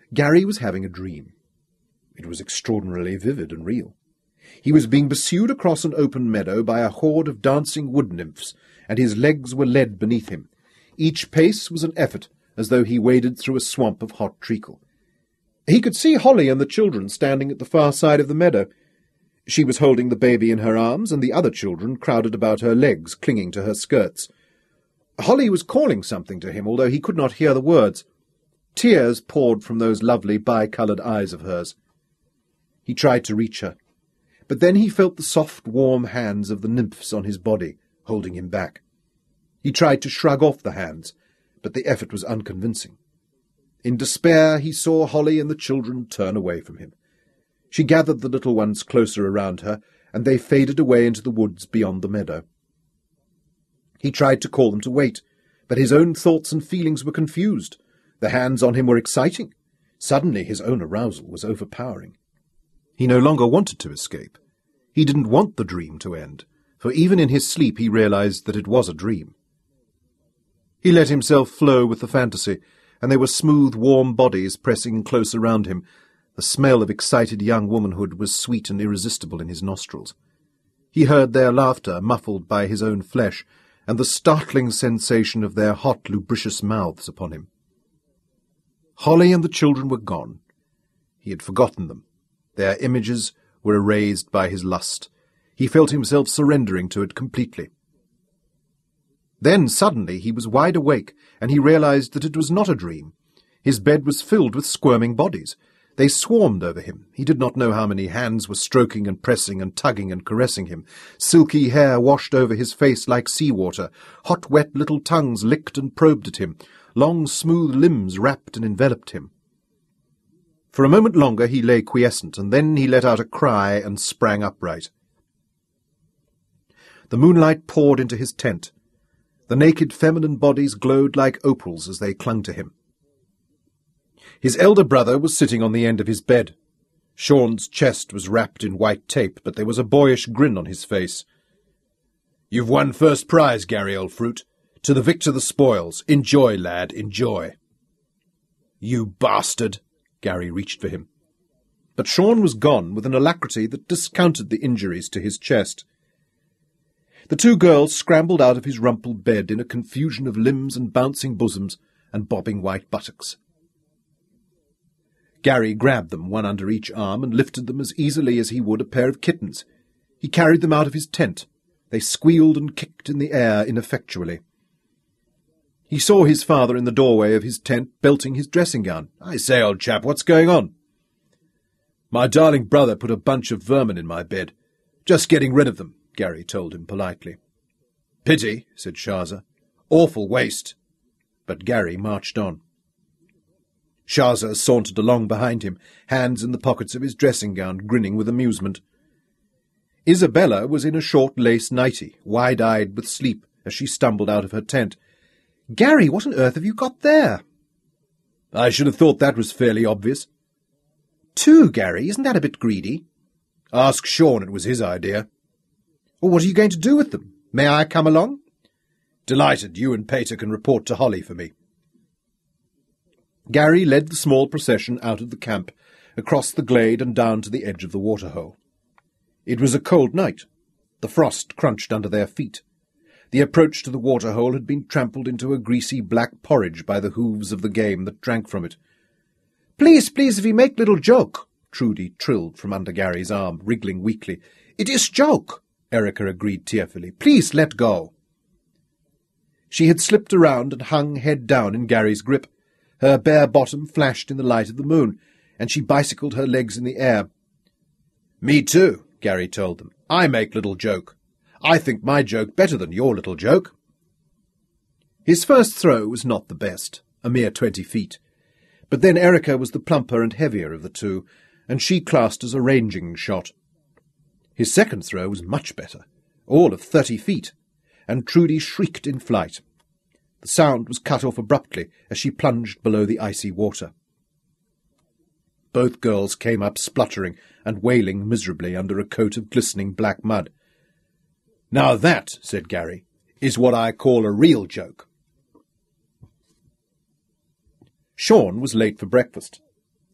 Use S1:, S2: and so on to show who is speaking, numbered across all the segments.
S1: Gary was having a dream. It was extraordinarily vivid and real. He was being pursued across an open meadow by a horde of dancing wood-nymphs, and his legs were led beneath him. Each pace was an effort, as though he waded through a swamp of hot treacle. He could see Holly and the children standing at the far side of the meadow. She was holding the baby in her arms, and the other children crowded about her legs, clinging to her skirts. Holly was calling something to him, although he could not hear the words. Tears poured from those lovely bi-coloured eyes of hers. He tried to reach her, but then he felt the soft, warm hands of the nymphs on his body, holding him back. He tried to shrug off the hands, but the effort was unconvincing. In despair he saw Holly and the children turn away from him. She gathered the little ones closer around her, and they faded away into the woods beyond the meadow. He tried to call them to wait, but his own thoughts and feelings were confused. The hands on him were exciting. Suddenly his own arousal was overpowering. He no longer wanted to escape. He didn't want the dream to end, for even in his sleep he realized that it was a dream. He let himself flow with the fantasy, and there were smooth, warm bodies pressing close around him. The smell of excited young womanhood was sweet and irresistible in his nostrils. He heard their laughter muffled by his own flesh, and the startling sensation of their hot, lubricious mouths upon him. Holly and the children were gone. He had forgotten them. Their images were erased by his lust. He felt himself surrendering to it completely. Then suddenly he was wide awake, and he realized that it was not a dream. His bed was filled with squirming bodies. They swarmed over him. He did not know how many hands were stroking and pressing and tugging and caressing him. Silky hair washed over his face like seawater. Hot, wet little tongues licked and probed at him. Long, smooth limbs wrapped and enveloped him. For a moment longer he lay quiescent, and then he let out a cry and sprang upright. The moonlight poured into his tent. The naked feminine bodies glowed like opals as they clung to him. His elder brother was sitting on the end of his bed. Sean's chest was wrapped in white tape, but there was a boyish grin on his face. "You've won first prize, Gary, old fruit. To the victor the spoils. Enjoy, lad, enjoy." "You bastard!" Gary reached for him. But Sean was gone with an alacrity that discounted the injuries to his chest. The two girls scrambled out of his rumpled bed in a confusion of limbs and bouncing bosoms and bobbing white buttocks. Gary grabbed them, one under each arm, and lifted them as easily as he would a pair of kittens. He carried them out of his tent. They squealed and kicked in the air ineffectually. He saw his father in the doorway of his tent, belting his dressing-gown. "I say, old chap, what's going on?" "My darling brother put a bunch of vermin in my bed. Just getting rid of them," Gary told him politely. "Pity," said Shaza. "Awful waste." But Gary marched on. Shaza sauntered along behind him, hands in the pockets of his dressing-gown, grinning with amusement. Isabella was in a short lace nightie, wide-eyed with sleep, as she stumbled out of her tent. "Gary, what on earth have you got there?" "I should have thought that was fairly obvious." "Two, Gary, isn't that a bit greedy?" "Ask Sean, it was his idea." "Well, what are you going to do with them? May I come along?" "Delighted. You and Pater can report to Holly for me." Gary led the small procession out of the camp, across the glade and down to the edge of the waterhole. It was a cold night. The frost crunched under their feet. The approach to the waterhole had been trampled into a greasy black porridge by the hooves of the game that drank from it. "Please, please, if you make little joke," Trudy trilled from under Gary's arm, wriggling weakly. "It is joke," Erica agreed tearfully. "Please let go." She had slipped around and hung head down in Gary's grip. Her bare bottom flashed in the light of the moon, and she bicycled her legs in the air. "Me too," Gary told them. "I make little joke. I think my joke better than your little joke." His first throw was not the best, a mere 20 feet. But then Erica was the plumper and heavier of the two, and she classed as a ranging shot. His second throw was much better, all of 30 feet, and Trudy shrieked in flight. The sound was cut off abruptly as she plunged below the icy water. Both girls came up spluttering and wailing miserably under a coat of glistening black mud. "Now that," said Gary, "is what I call a real joke." Sean was late for breakfast.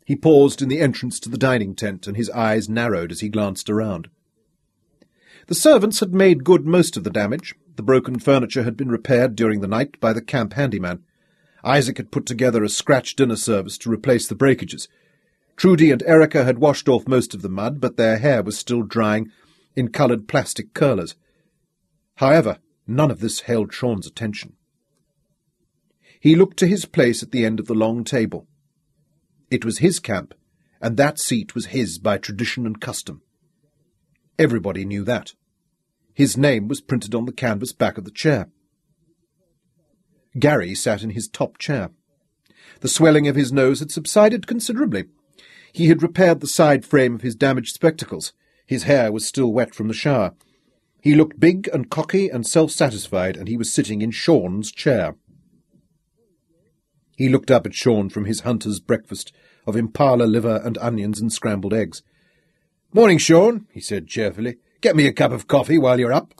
S1: He paused in the entrance to the dining tent, and his eyes narrowed as he glanced around. The servants had made good most of the damage. The broken furniture had been repaired during the night by the camp handyman. Isaac had put together a scratch dinner service to replace the breakages. Trudy and Erica had washed off most of the mud, but their hair was still drying in coloured plastic curlers. However, none of this held Sean's attention. He looked to his place at the end of the long table. It was his camp, and that seat was his by tradition and custom. Everybody knew that. His name was printed on the canvas back of the chair. Gary sat in his top chair. The swelling of his nose had subsided considerably. He had repaired the side frame of his damaged spectacles. His hair was still wet from the shower. He looked big and cocky and self-satisfied, and he was sitting in Sean's chair. He looked up at Sean from his hunter's breakfast of impala liver and onions and scrambled eggs. "Morning, Sean," he said cheerfully. "Get me a cup of coffee while you're up."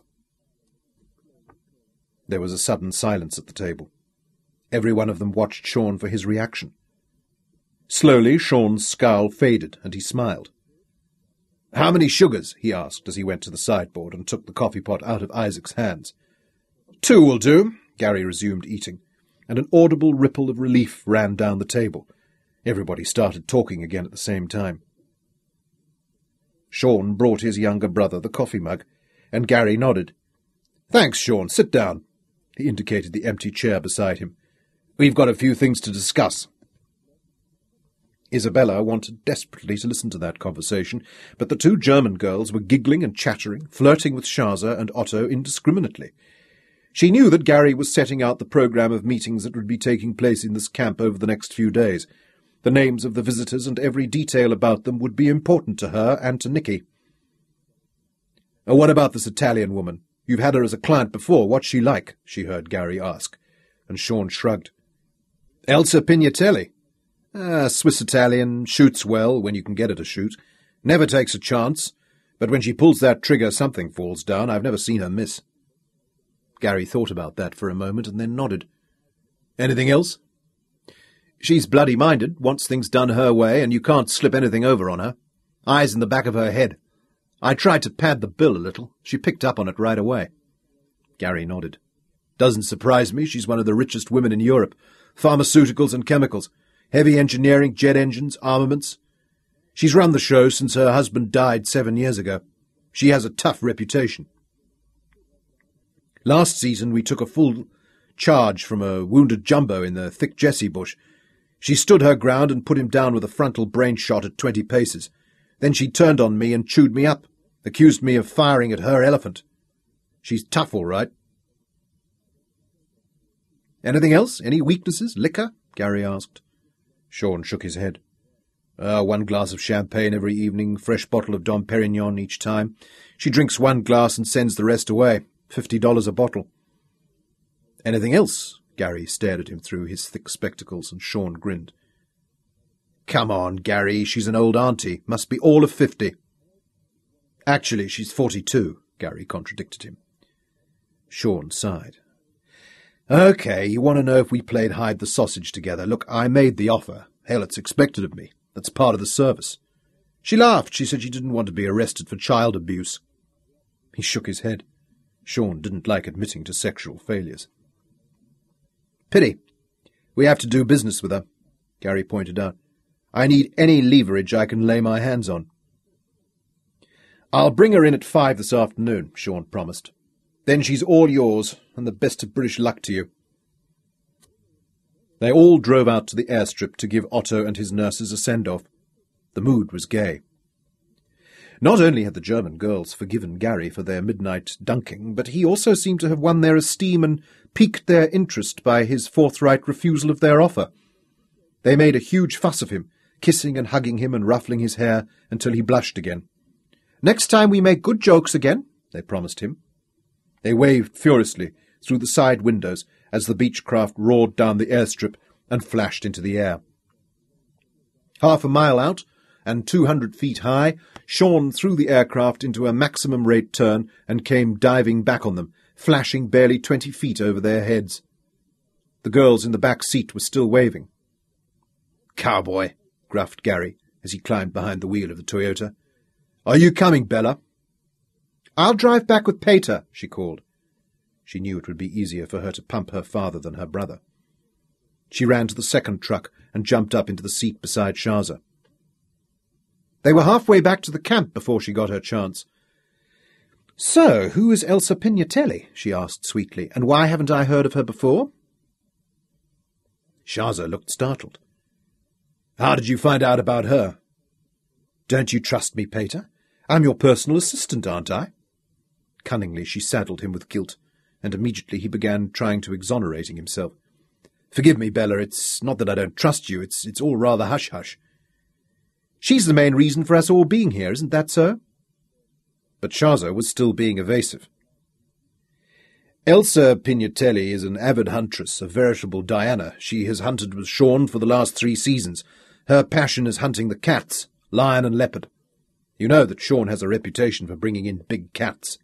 S1: There was a sudden silence at the table. Every one of them watched Sean for his reaction. Slowly, Sean's scowl faded, and he smiled. "How many sugars?" he asked as he went to the sideboard and took the coffee pot out of Isaac's hands. "2 will do," Gary resumed eating, and an audible ripple of relief ran down the table. Everybody started talking again at the same time. Sean brought his younger brother the coffee mug, and Gary nodded. "Thanks, Sean. Sit down." He indicated the empty chair beside him. "We've got a few things to discuss." Isabella wanted desperately to listen to that conversation, but the 2 German girls were giggling and chattering, flirting with Shaza and Otto indiscriminately. She knew that Gary was setting out the programme of meetings that would be taking place in this camp over the next few days. The names of the visitors and every detail about them would be important to her and to Nicky. "What about this Italian woman? You've had her as a client before. What's she like?" she heard Gary ask, and Sean shrugged. "Elsa Pignatelli. Swiss-Italian, shoots well when you can get her to shoot. Never takes a chance, but when she pulls that trigger something falls down. I've never seen her miss." Gary thought about that for a moment and then nodded. "Anything else?" "She's bloody-minded, wants things done her way, and you can't slip anything over on her. Eyes in the back of her head. I tried to pad the bill a little. She picked up on it right away." Gary nodded. "Doesn't surprise me. She's one of the richest women in Europe. Pharmaceuticals and chemicals. Heavy engineering, jet engines, armaments. She's run the show since her husband died 7 years ago. She has a tough reputation. Last season we took a full charge from a wounded jumbo in the thick Jessie bush. She stood her ground and put him down with a frontal brain shot at 20 paces. Then she turned on me and chewed me up, accused me of firing at her elephant. She's tough, all right." "Anything else? Any weaknesses? Liquor?" Gary asked. Sean shook his head. 1 glass of champagne every evening, fresh bottle of Dom Perignon each time. She drinks 1 glass and sends the rest away. $50 a bottle." "Anything else?" Gary stared at him through his thick spectacles, and Sean grinned. "Come on, Gary, she's an old auntie. Must be all of 50. "Actually, she's 42, Gary contradicted him. Sean sighed. "Okay, you want to know if we played hide the sausage together. Look, I made the offer. Hell, it's expected of me. That's part of the service." She laughed. She said she didn't want to be arrested for child abuse. He shook his head. Sean didn't like admitting to sexual failures. "Pity. We have to do business with her," Gary pointed out. "I need any leverage I can lay my hands on." "I'll bring her in at 5 this afternoon," Sean promised. "Then she's all yours, and the best of British luck to you." They all drove out to the airstrip to give Otto and his nurses a send-off. The mood was gay. Not only had the German girls forgiven Gary for their midnight dunking, but he also seemed to have won their esteem and piqued their interest by his forthright refusal of their offer. They made a huge fuss of him, kissing and hugging him and ruffling his hair until he blushed again. "Next time we make good jokes again," they promised him. They waved furiously through the side windows as the Beechcraft roared down the airstrip and flashed into the air. Half a mile out, and 200 feet high, Sean threw the aircraft into a maximum-rate turn and came diving back on them, flashing barely 20 feet over their heads. The girls in the back seat were still waving. "Cowboy," gruffed Gary, as he climbed behind the wheel of the Toyota. "Are you coming, Bella?" "I'll drive back with Pater," she called. She knew it would be easier for her to pump her father than her brother. She ran to the second truck and jumped up into the seat beside Shaza. They were halfway back to the camp before she got her chance. "So, who is Elsa Pignatelli?" she asked sweetly, "and why haven't I heard of her before?" Shaza looked startled. "How did you find out about her?" "Don't you trust me, Pater? I'm your personal assistant, aren't I?" Cunningly she saddled him with guilt, and immediately he began trying to exonerating himself. "Forgive me, Bella, it's not that I don't trust you, it's all rather hush-hush." "She's the main reason for us all being here, isn't that so?" But Shaza was still being evasive. "Elsa Pignatelli is an avid huntress, a veritable Diana. She has hunted with Sean for the last 3 seasons. Her passion is hunting the cats, lion and leopard. You know that Sean has a reputation for bringing in big cats."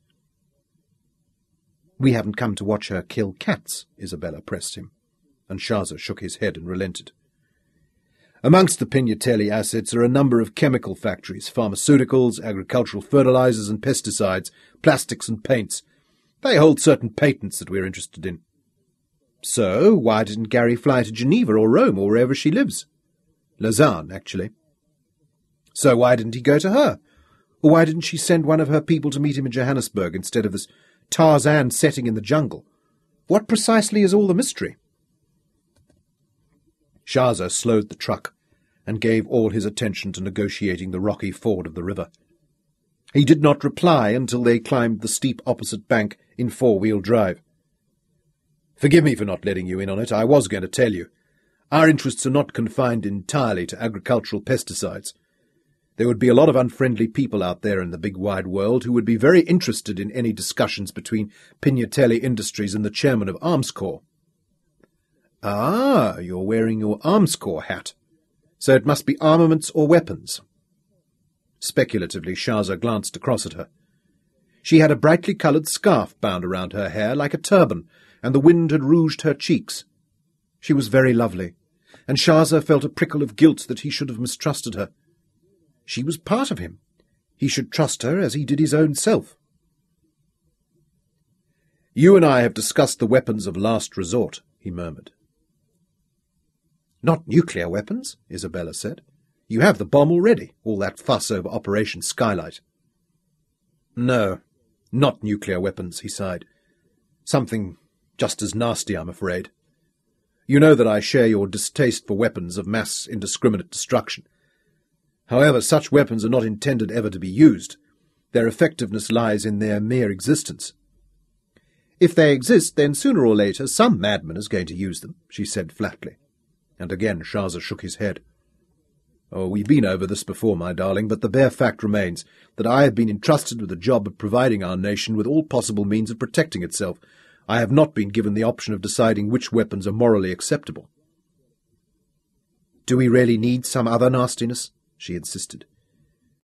S1: "We haven't come to watch her kill cats," Isabella pressed him, and Shaza shook his head and relented. "Amongst the Pignatelli assets are a number of chemical factories, pharmaceuticals, agricultural fertilizers and pesticides, plastics and paints. They hold certain patents that we're interested in." "So, why didn't Gary fly to Geneva or Rome or wherever she lives?" "Lausanne, actually." "So why didn't he go to her? Or why didn't she send one of her people to meet him in Johannesburg instead of this Tarzan setting in the jungle? What precisely is all the mystery?" Shaza slowed the truck and gave all his attention to negotiating the rocky ford of the river. He did not reply until they climbed the steep opposite bank in 4-wheel drive. "Forgive me for not letting you in on it. I was going to tell you. Our interests are not confined entirely to agricultural pesticides. There would be a lot of unfriendly people out there in the big wide world who would be very interested in any discussions between Pignatelli Industries and the chairman of Arms Corps." "Ah, you're wearing your Arms Corps hat. So it must be armaments or weapons." Speculatively, Shaza glanced across at her. She had a brightly coloured scarf bound around her hair like a turban, and the wind had rouged her cheeks. She was very lovely, and Shaza felt a prickle of guilt that he should have mistrusted her. She was part of him. He should trust her as he did his own self. "You and I have discussed the weapons of last resort," he murmured. "Not nuclear weapons," Isabella said. "You have the bomb already, all that fuss over Operation Skylight." "No, not nuclear weapons," he sighed. "Something just as nasty, I'm afraid. You know that I share your distaste for weapons of mass indiscriminate destruction. However, such weapons are not intended ever to be used. Their effectiveness lies in their mere existence." "If they exist, then sooner or later some madman is going to use them," she said flatly. And again Shaza shook his head. "Oh, we've been over this before, my darling, but the bare fact remains that I have been entrusted with the job of providing our nation with all possible means of protecting itself. I have not been given the option of deciding which weapons are morally acceptable." "Do we really need some other nastiness?" she insisted.